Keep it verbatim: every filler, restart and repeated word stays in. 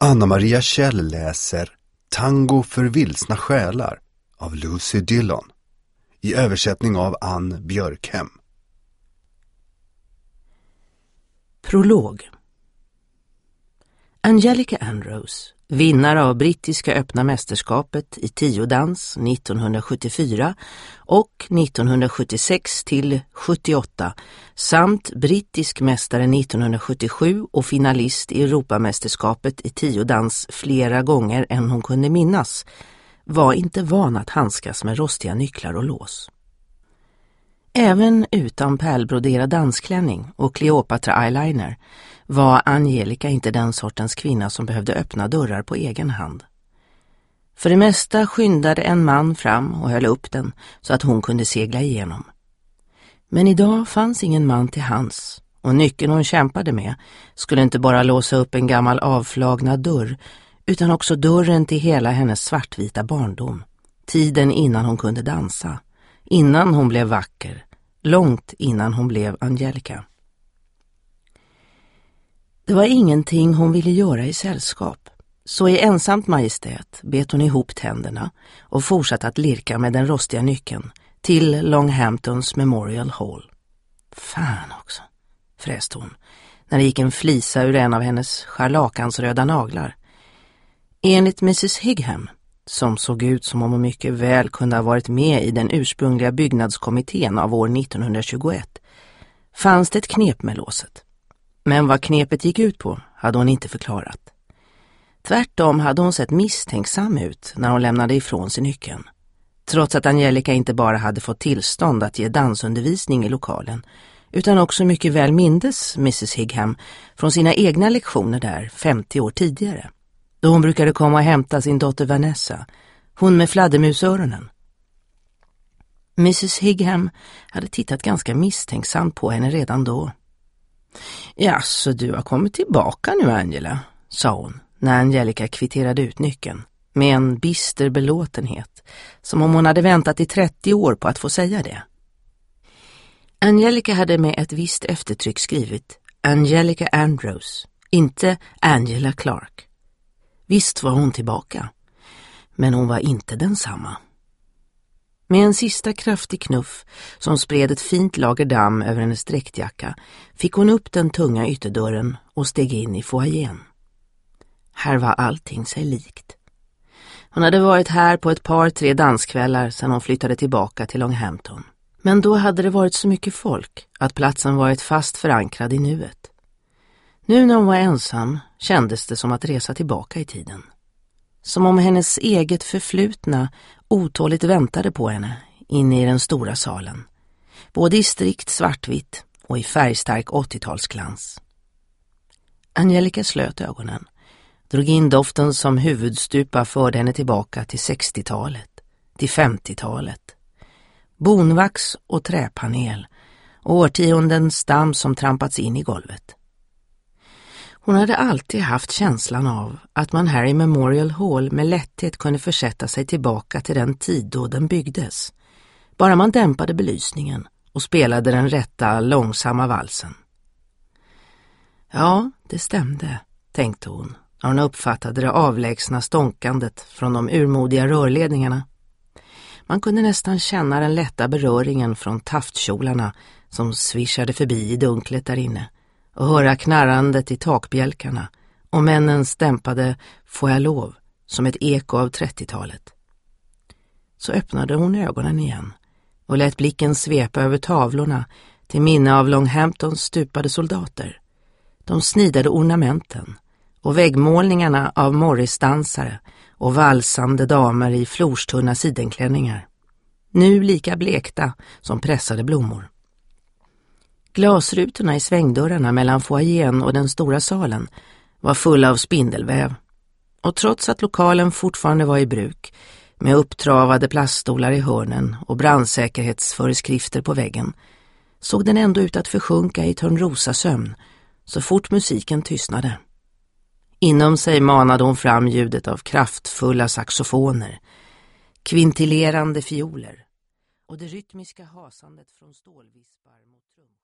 Anna-Maria Kjell läser Tango för vilsna själar av Lucy Dillon i översättning av Ann Björkhem. Prolog. Angelica Andrews, vinnare av brittiska öppna mästerskapet i tiodans nittonhundrasjuttiofyra och nittonhundrasjuttiosex till sjuttioåtta samt brittisk mästare nittonhundrasjuttiosju och finalist i Europamästerskapet i tiodans flera gånger än hon kunde minnas, var inte van att handskas med rostiga nycklar och lås. Även utan pärlbroderad dansklänning och Cleopatra eyeliner var Angelica inte den sortens kvinna som behövde öppna dörrar på egen hand. För det mesta skyndade en man fram och höll upp den så att hon kunde segla igenom. Men idag fanns ingen man till hands, och nyckeln hon kämpade med skulle inte bara låsa upp en gammal avflagnad dörr utan också dörren till hela hennes svartvita barndom, tiden innan hon kunde dansa. Innan hon blev vacker, långt innan hon blev Angelica. Det var ingenting hon ville göra i sällskap, så i ensamt majestät bet hon ihop tänderna och fortsatte att lirka med den rostiga nyckeln till Longhamptons Memorial Hall. Fan också, fräste hon, när det gick en flisa ur en av hennes scharlakansröda naglar. Enligt missus Higham, som såg ut som om hon mycket väl kunde ha varit med i den ursprungliga byggnadskommittén av år nittonhundratjugoett, fanns det ett knep med låset. Men vad knepet gick ut på hade hon inte förklarat. Tvärtom hade hon sett misstänksam ut när hon lämnade ifrån sig nyckeln. Trots att Angelica inte bara hade fått tillstånd att ge dansundervisning i lokalen, utan också mycket väl mindes missus Higham från sina egna lektioner där femtio år tidigare, då hon brukade komma och hämta sin dotter Vanessa, hon med fladdermusöronen. missus Higham hade tittat ganska misstänksamt på henne redan då. Ja, så du har kommit tillbaka nu, Angela, sa hon när Angelica kvitterade ut nyckeln med en bister belåtenhet, som om hon hade väntat i trettio år på att få säga det. Angelica hade med ett visst eftertryck skrivit Angelica Andrews, inte Angela Clark. Visst var hon tillbaka, men hon var inte densamma. Med en sista kraftig knuff som spred ett fint lager damm över hennes dräktjacka fick hon upp den tunga ytterdörren och steg in i foajén. Här var allting sig likt. Hon hade varit här på ett par tre danskvällar sedan hon flyttade tillbaka till Longhampton. Men då hade det varit så mycket folk att platsen varit fast förankrad i nuet. Nu när hon var ensam kändes det som att resa tillbaka i tiden. Som om hennes eget förflutna otåligt väntade på henne inne i den stora salen. Både i strikt svartvitt och i färgstark åttiotalsglans. Angelica slöt ögonen, drog in doften som huvudstupa förde henne tillbaka till sextiotalet, till femtiotalet. Bonvax och träpanel och årtiondens stam som trampats in i golvet. Hon hade alltid haft känslan av att man här i Memorial Hall med lätthet kunde försätta sig tillbaka till den tid då den byggdes. Bara man dämpade belysningen och spelade den rätta, långsamma valsen. Ja, det stämde, tänkte hon när hon uppfattade det avlägsna stånkandet från de urmodiga rörledningarna. Man kunde nästan känna den lätta beröringen från taftkjolarna som svischade förbi i dunklet där inne och höra knarrandet i takbjälkarna och männens dämpade "får jag lov" som ett eko av trettiotalet. Så öppnade hon ögonen igen och lät blicken svepa över tavlorna till minne av Longhamptons stupade soldater, de snidade ornamenten och väggmålningarna av morrisdansare och valsande damer i florstunna sidenklänningar, nu lika blekta som pressade blommor. Glasrutorna i svängdörrarna mellan foajén och den stora salen var fulla av spindelväv, och trots att lokalen fortfarande var i bruk, med upptravade plaststolar i hörnen och brandsäkerhetsföreskrifter på väggen, såg den ändå ut att försjunka i törnrosa sömn så fort musiken tystnade. Inom sig manade hon fram ljudet av kraftfulla saxofoner, kvintillerande fioler och det rytmiska hasandet från stålvispar mot trum.